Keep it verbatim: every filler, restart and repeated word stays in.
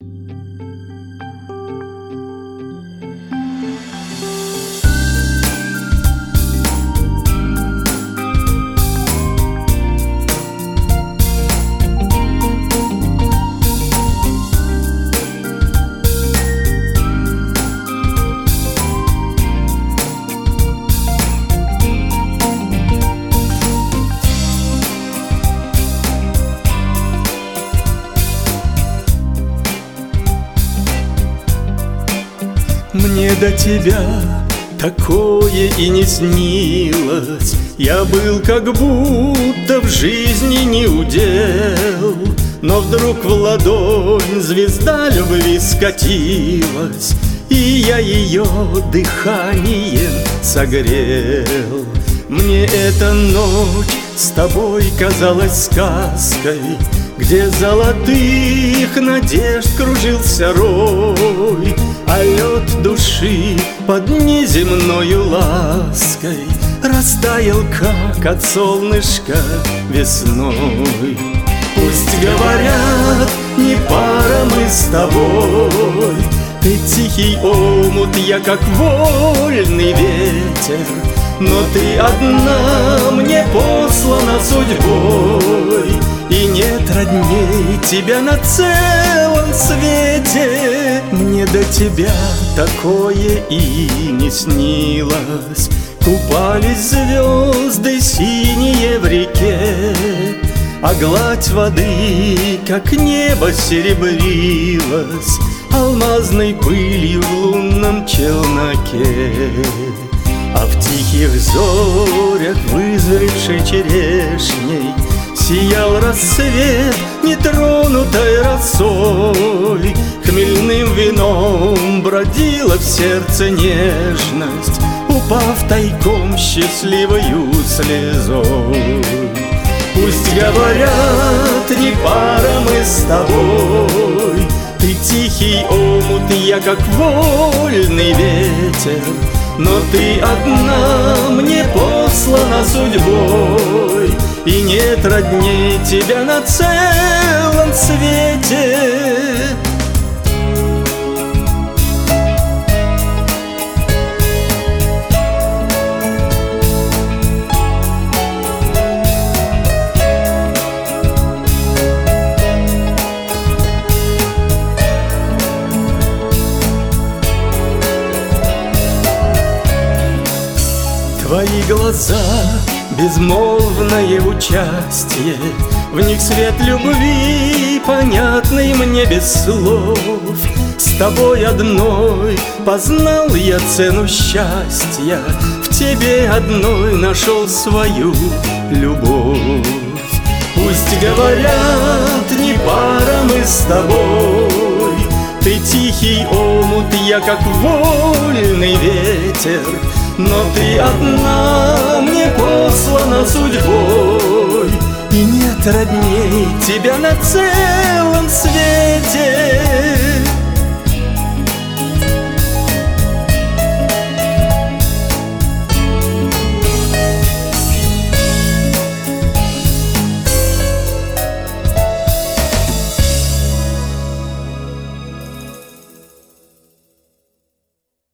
Мне до тебя такое и не снилось. Я был как будто в жизни не удел. Но вдруг в ладонь звезда любви скатилась, и я ее дыханием согрел. Мне эта ночь с тобой казалась сказкой, где золотых надежд кружился рой, а лед души под неземною лаской растаял, как от солнышка весной. Пусть говорят, не пара мы с тобой, ты тихий омут, я как вольный ветер, но ты одна мне послана судьбой, и нет родней тебя на целом свете. Мне до тебя такое и не снилось. Купались звезды синие в реке, а гладь воды, как небо, серебрилась алмазной пылью в лунном челноке. А в тихих зорях, вызревшей черешней, сиял рассвет нетронутой росой. Хмельным вином бродила в сердце нежность, упав тайком счастливою слезой. Пусть говорят, не пара мы с тобой, ты тихий омут, я как вольный ветер, но ты одна мне послана судьбой, и нет родней тебя на целом свете. Твои глаза — безмолвное участие, в них свет любви, понятный мне без слов. С тобой одной познал я цену счастья, в тебе одной нашел свою любовь. Пусть говорят, не пара мы с тобой, ты тихий омут, я как вольный ветер, но ты одна мне послана судьбой, и нет родней тебя на целом свете.